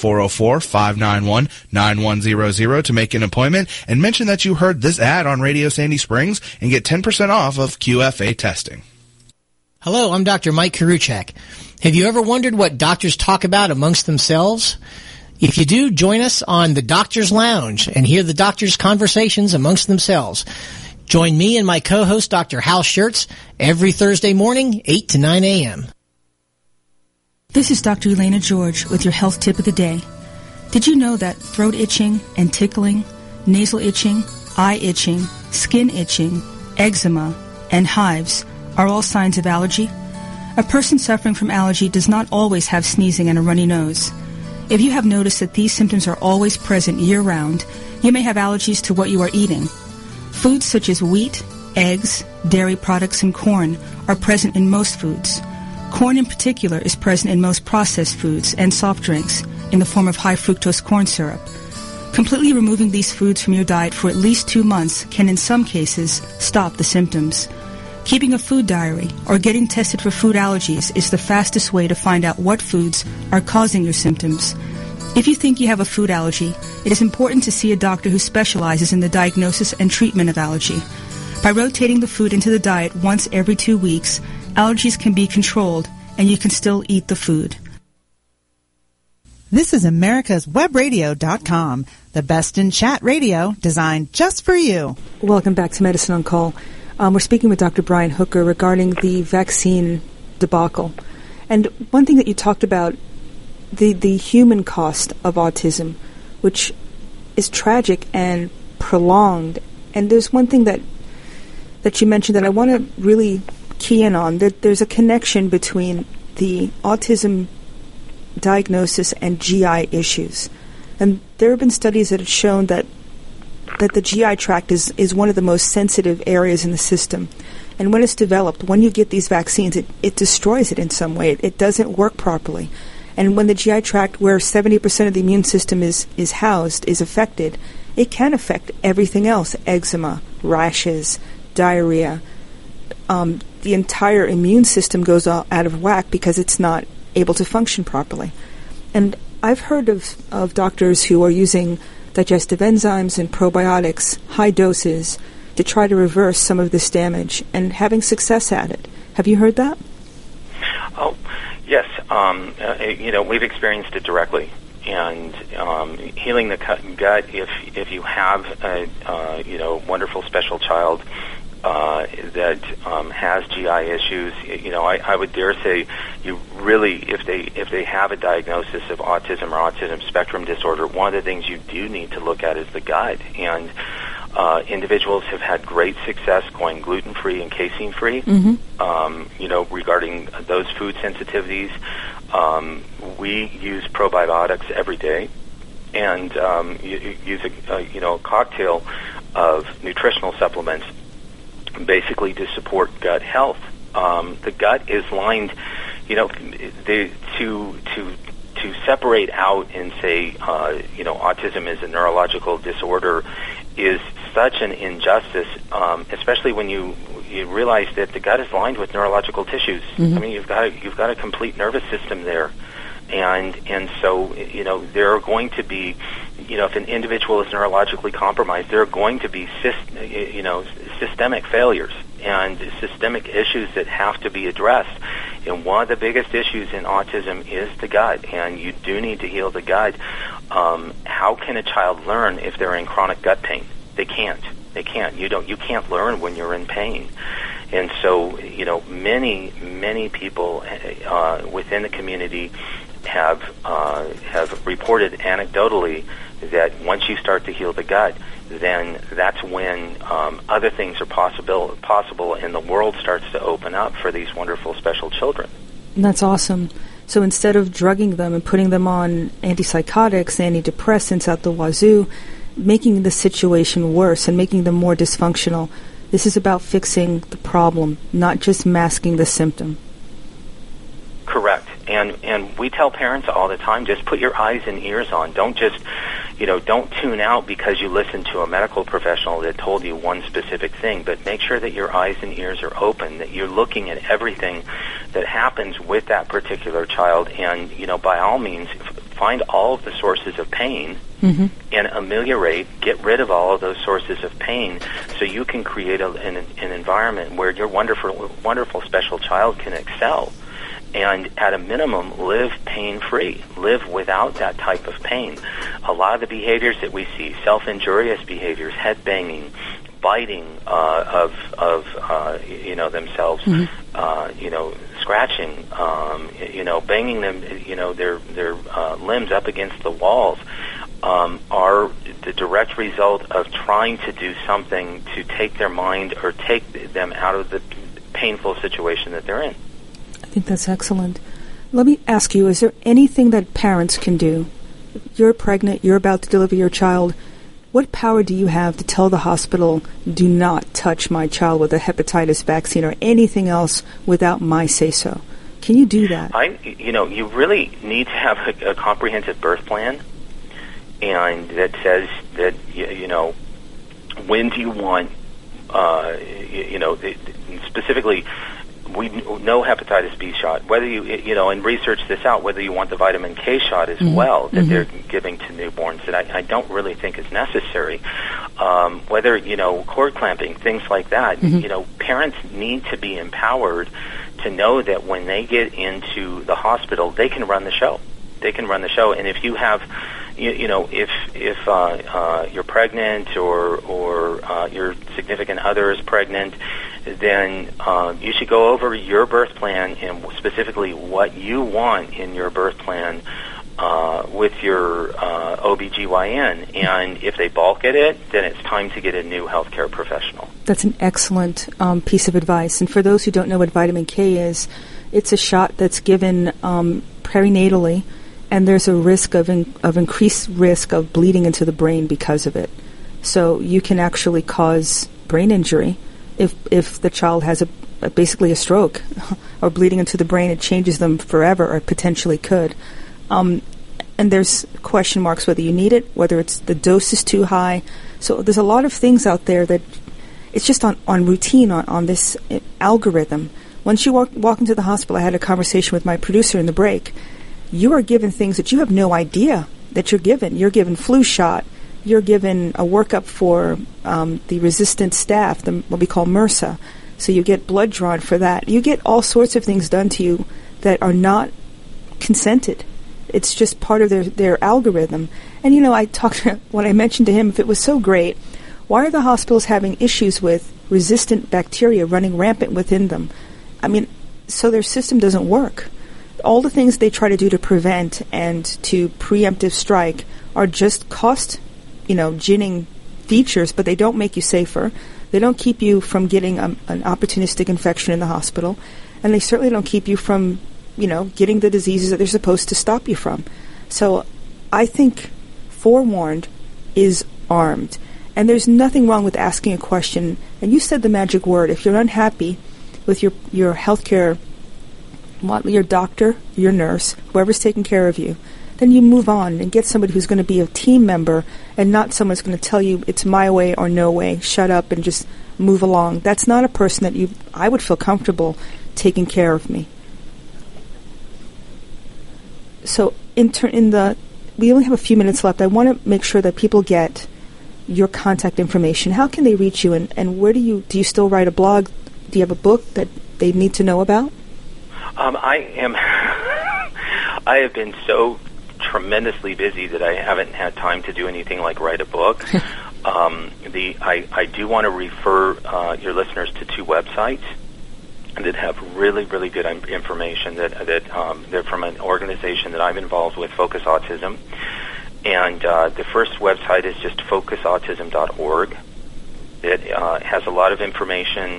404-591-9100 to make an appointment and mention that you heard this ad on Radio Sandy Springs and get 10% off of QFA testing. Hello, I'm Dr. Mike Karuchak. Have you ever wondered what doctors talk about amongst themselves? If you do, join us on the Doctor's Lounge and hear the doctors' conversations amongst themselves. Join me and my co-host, Dr. Hal Schertz, every Thursday morning, 8 to 9 a.m. This is Dr. Elena George with your health tip of the day. Did you know that throat itching and tickling, nasal itching, eye itching, skin itching, eczema, and hives are all signs of allergy? A person suffering from allergy does not always have sneezing and a runny nose. If you have noticed that these symptoms are always present year-round, you may have allergies to what you are eating. Foods such as wheat, eggs, dairy products, and corn are present in most foods. Corn in particular is present in most processed foods and soft drinks in the form of high fructose corn syrup. Completely removing these foods from your diet for at least 2 months can in some cases stop the symptoms. Keeping a food diary or getting tested for food allergies is the fastest way to find out what foods are causing your symptoms. If you think you have a food allergy, it is important to see a doctor who specializes in the diagnosis and treatment of allergy. By rotating the food into the diet once every 2 weeks, allergies can be controlled and you can still eat the food. This is America'sWebRadio.com, the best in chat radio designed just for you. Welcome back to Medicine on Call. We're speaking with Dr. Brian Hooker regarding the vaccine debacle. And one thing that you talked about, the human cost of autism, which is tragic and prolonged. And there's one thing that you mentioned that I want to really key in on. There's a connection between the autism diagnosis and GI issues. And there have been studies that have shown that the GI tract is one of the most sensitive areas in the system. And when it's developed, when you get these vaccines, it destroys it in some way. It doesn't work properly. And when the GI tract, where 70% of the immune system is housed, is affected, it can affect everything else: eczema, rashes, diarrhea. The entire immune system goes out of whack because it's not able to function properly. And I've heard of doctors who are using digestive enzymes and probiotics, high doses, to try to reverse some of this damage and having success at it. Have you heard that? Oh, yes. We've experienced it directly. And healing the gut, if you have a wonderful special child that has GI issues, I would dare say you really, if they have a diagnosis of autism or autism spectrum disorder, one of the things you do need to look at is the gut. And individuals have had great success going gluten-free and casein-free, regarding those food sensitivities. We use probiotics every day and use a cocktail of nutritional supplements basically to support gut health. The gut is lined, to separate out and say, autism is a neurological disorder is such an injustice, especially when you realize that the gut is lined with neurological tissues. I mean, you've got a complete nervous system there. And so, there are going to be, if an individual is neurologically compromised, there are going to be systemic failures and systemic issues that have to be addressed. And one of the biggest issues in autism is the gut, and you do need to heal the gut. How can a child learn if they're in chronic gut pain? They can't. You can't learn when you're in pain. And so, many people within the community have reported anecdotally that once you start to heal the gut, then that's when other things are possible, and the world starts to open up for these wonderful special children. That's awesome. So instead of drugging them and putting them on antipsychotics, antidepressants out the wazoo, making the situation worse and making them more dysfunctional, this is about fixing the problem, not just masking the symptom. Correct. And we tell parents all the time, just put your eyes and ears on. Don't just, don't tune out because you listened to a medical professional that told you one specific thing, but make sure that your eyes and ears are open, that you're looking at everything that happens with that particular child, and, by all means, find all of the sources of pain and ameliorate, get rid of all of those sources of pain so you can create an environment where your wonderful special child can excel. And at a minimum, live pain-free, live without that type of pain. A lot of the behaviors that we see, self-injurious behaviors, head-banging, biting of themselves, scratching, banging them, their limbs up against the walls, are the direct result of trying to do something to take their mind or take them out of the painful situation that they're in. I think that's excellent. Let me ask you, is there anything that parents can do? You're pregnant, you're about to deliver your child. What power do you have to tell the hospital, do not touch my child with a hepatitis vaccine or anything else without my say-so? Can you do that? You really need to have a comprehensive birth plan, and that says that, when do you want, specifically, we know hepatitis B shot, whether you, and research this out, whether you want the vitamin K shot as well that they're giving to newborns that I don't really think is necessary. Whether, cord clamping, things like that. Parents need to be empowered to know that when they get into the hospital, they can run the show. They can run the show. And if you have, if you're pregnant or your significant other is pregnant, then you should go over your birth plan and specifically what you want in your birth plan with your OBGYN. And if they balk at it, then it's time to get a new healthcare professional. That's an excellent piece of advice. And for those who don't know what vitamin K is, it's a shot that's given perinatally, and there's a risk of increased risk of bleeding into the brain because of it. So you can actually cause brain injury if the child has basically a stroke or bleeding into the brain. It changes them forever, or potentially could. And there's question marks whether you need it, whether it's the dose is too high. So there's a lot of things out there that it's just on routine, on this algorithm. Once you walk into the hospital, I had a conversation with my producer in the break. You are given things that you have no idea that you're given. You're given flu shot. You're given a workup for the resistant staph, what we call MRSA. So you get blood drawn for that. You get all sorts of things done to you that are not consented. It's just part of their algorithm. And, when I mentioned to him, if it was so great, why are the hospitals having issues with resistant bacteria running rampant within them? So their system doesn't work. All the things they try to do to prevent and to preemptive strike are just cost, ginning features, but they don't make you safer. They don't keep you from getting an opportunistic infection in the hospital, and they certainly don't keep you from, getting the diseases that they're supposed to stop you from. So I think forewarned is armed, and there's nothing wrong with asking a question. And you said the magic word. If you're unhappy with your healthcare, your doctor, your nurse, whoever's taking care of you, then you move on and get somebody who's going to be a team member and not someone who's going to tell you it's my way or no way, shut up and just move along. That's not a person that I would feel comfortable taking care of me. So we only have a few minutes left. I want to make sure that people get your contact information. How can they reach you, and where do you still write a blog? Do you have a book that they need to know about? I have been so tremendously busy that I haven't had time to do anything like write a book. I do want to refer your listeners to two websites that have really, really good information that they're from an organization that I'm involved with, Focus Autism. And the first website is just focusautism.org. It has a lot of information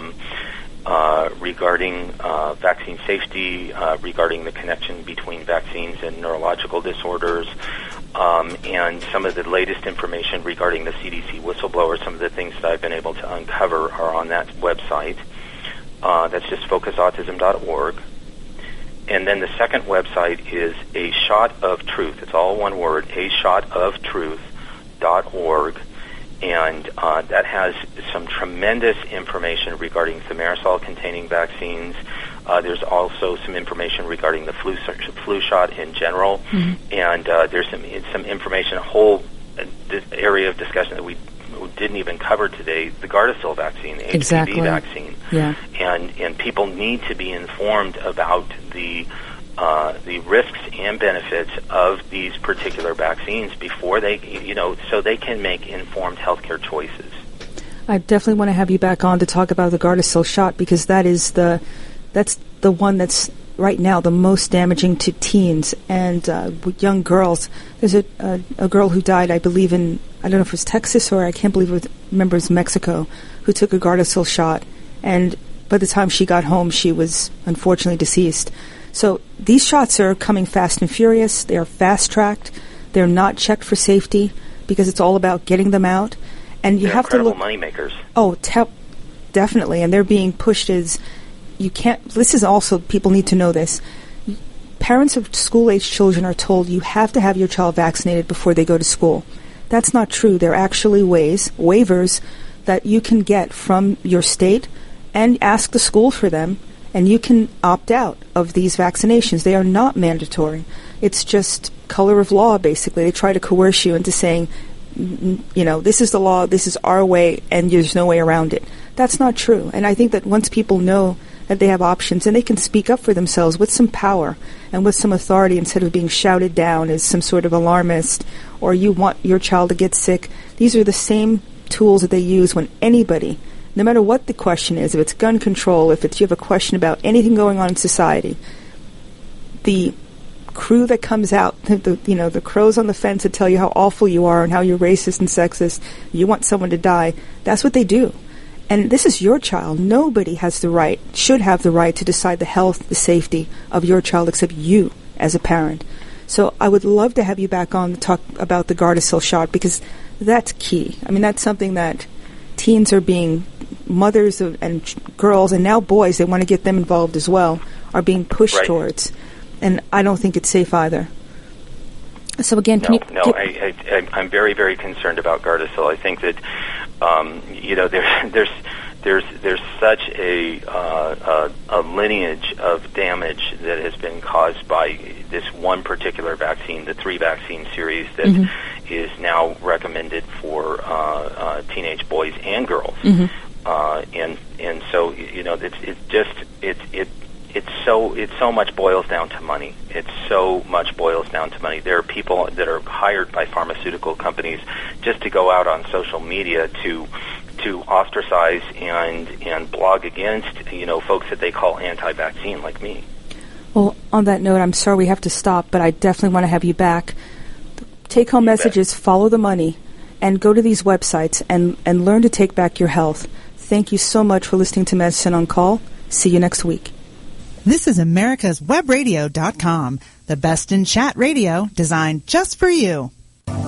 regarding vaccine safety, regarding the connection between vaccines and neurological disorders, and some of the latest information regarding the CDC whistleblower. Some of the things that I've been able to uncover are on that website. That's just focusautism.org. And then the second website is A Shot of Truth. It's all one word, ashotoftruth.org. And that has some tremendous information regarding thimerosal-containing vaccines. There's also some information regarding the flu shot in general. Mm-hmm. And there's some information, a whole area of discussion that we didn't even cover today, the Gardasil vaccine, the HPV vaccine. Yeah. And people need to be informed about the risks and benefits of these particular vaccines before they, so they can make informed healthcare choices. I definitely want to have you back on to talk about the Gardasil shot, because that's the one that's right now the most damaging to teens and young girls. There's a girl who died, I believe I don't know if it was Texas or I can't believe it was Mexico, who took a Gardasil shot, and by the time she got home, she was unfortunately deceased. So these shots are coming fast and furious. They are fast-tracked. They're not checked for safety because it's all about getting them out. And you have to look. They're incredible moneymakers. Oh, definitely. And they're being pushed as you can't. This is also, people need to know this. Parents of school-age children are told you have to have your child vaccinated before they go to school. That's not true. There are actually waivers that you can get from your state and ask the school for them, and you can opt out of these vaccinations. They are not mandatory. It's just color of law, basically. They try to coerce you into saying, this is the law, this is our way, and there's no way around it. That's not true. And I think that once people know that they have options and they can speak up for themselves with some power and with some authority instead of being shouted down as some sort of alarmist or you want your child to get sick, these are the same tools that they use when anybody, no matter what the question is, if it's gun control, if you have a question about anything going on in society, the crew that comes out, the crows on the fence that tell you how awful you are and how you're racist and sexist, you want someone to die, that's what they do. And this is your child. Nobody should have the right to decide the health, the safety of your child except you as a parent. So I would love to have you back on to talk about the Gardasil shot, because that's key. I mean, that's something that teens are being, mothers and girls, and now boys, they want to get them involved as well, are being pushed towards. And I don't think it's safe either. So again, I'm very, very concerned about Gardasil. I think that there's such a lineage of damage that has been caused by this one particular vaccine, the 3 vaccine series that is now recommended for teenage boys and girls. And so it so much boils down to money. It so much boils down to money. There are people that are hired by pharmaceutical companies just to go out on social media to ostracize and blog against, folks that they call anti-vaccine like me. Well, on that note, I'm sorry we have to stop, but I definitely want to have you back. Take-home message is follow the money and go to these websites and learn to take back your health. Thank you so much for listening to Medicine on Call. See you next week. This is America'sWebRadio.com, the best in chat radio designed just for you.